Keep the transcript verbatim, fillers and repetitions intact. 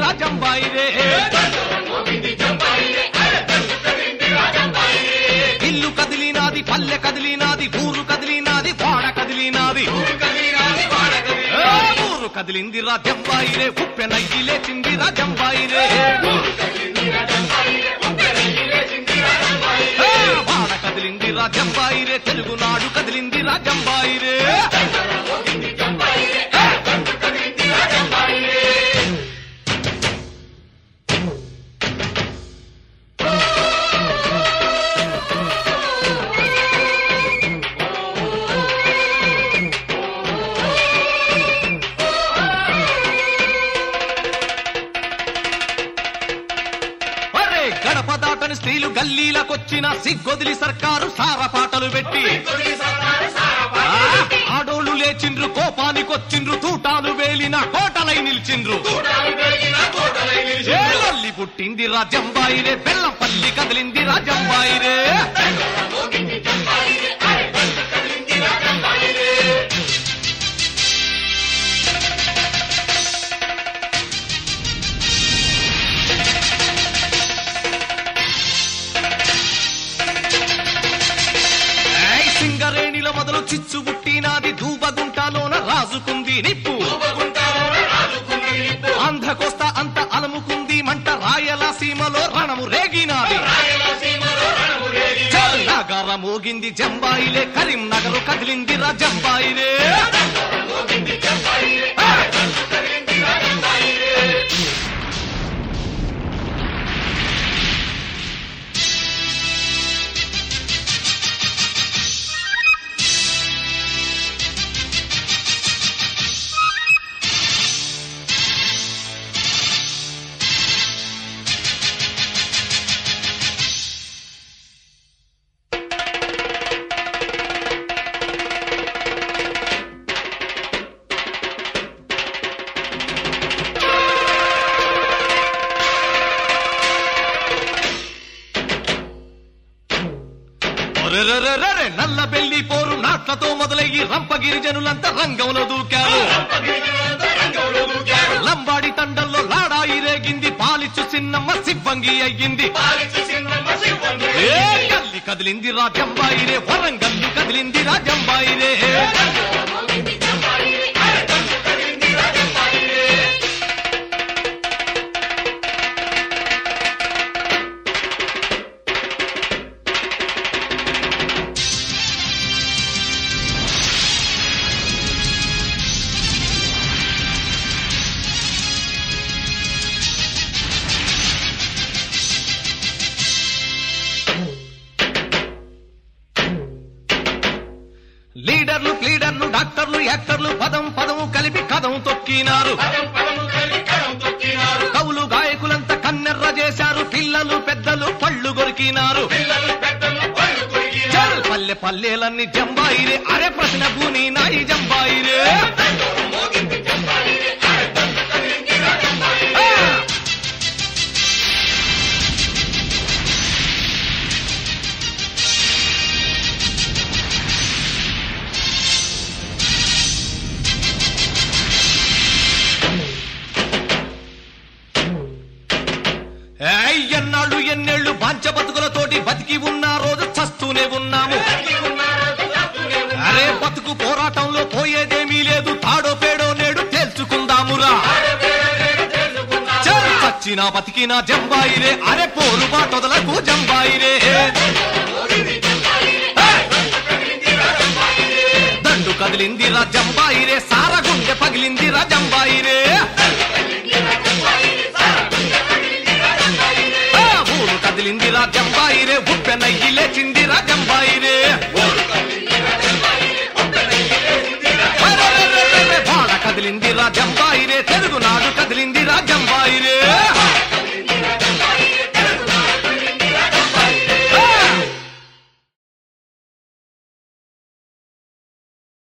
రాజంబాయి రే ఇల్లు కదిలినాది పల్లె కదిలినాది ఊరు కదిలినాది వాడ కదిలినాది ఊరు కదిలింది రాజంబాయి రే ఉప్పెనయ్యి లేచింది రాజంబాయి రే వాడ కదిలింది రాజంబాయి రే తెలుగునాడు కదిలింది రాజంబాయి రే గడప దాటని స్త్రీలు గల్లీలకొచ్చిన సిగ్గొదిలి సర్కారు సార పాటలు పెట్టి ఆడోళ్లు లేచిండ్రు కోపానికొచ్చిండ్రు తూటాలు వేలిన కోటలై నిలిచిండ్రు పల్లి పుట్టింది రాజంబాయి రే బెల్లంపల్లి కదిలింది రాజంబాయి రే సింగరేణిలో మొదలు చిచ్చు పుట్టినాది దూబగుంటాలోన రాజుకుంది నిప్పు ఆంధ్రకోస్తా అంత అలముకుంది మంట రాయలసీమలో రణము రేగినాది నగర మోగింది జంబాయిలే కరీంనగర్ కదిలింది రాజంబాయిలే నల్ల బెల్లి పోరు నాట్లతో మొదలయ్యి రంపగిరి జనులంతా రంగంలో దూకారు లంబాడి తండల్లో లాడాయి రేగింది పాలిచ్చు చిన్నమ్మ సిబ్బంగి అయ్యింది కల్లి కదిలింది రాజంబాయి రే వరంగల్లు కదిలింది రాజంబాయి రే లీడర్లు క్లీడర్లు డాక్టర్లు యాక్టర్లు పదం పదము కలిపి కథం తొక్కినారు కవులు గాయకులంతా కన్నెర్ర చేశారు పిల్లలు పెద్దలు పళ్ళు కొరికినారు పల్లె పల్లెలన్నీ జంబాయిరే అరే ప్రశ్న భూని నాయి జంబాయిరే ఎన్నాళ్ళు ఎన్నేళ్లు బాంచ బతుకులతోటి బతికి ఉన్న రోజు చస్తూనే ఉన్నాము అరే బతుకు పోరాటంలో పోయేదేమీ లేదు తాడో పేడో నేడు తేల్చుకుందామురా చచ్చినా బతికినా జంబాయిరే అరే పోరు బాటొదలకు జంబాయిరే దండు కదిలింది రా జంబాయిరే సారగుండె పగిలింది రా జంబాయిరే కదిలింది రాజంబాయిరే ఉప్పెనయ్యి లేచింది రాజంబాయిరే వాడ కదిలింది రాజంబాయిరే తెలుగునాడు కదిలింది రాజంబాయిరే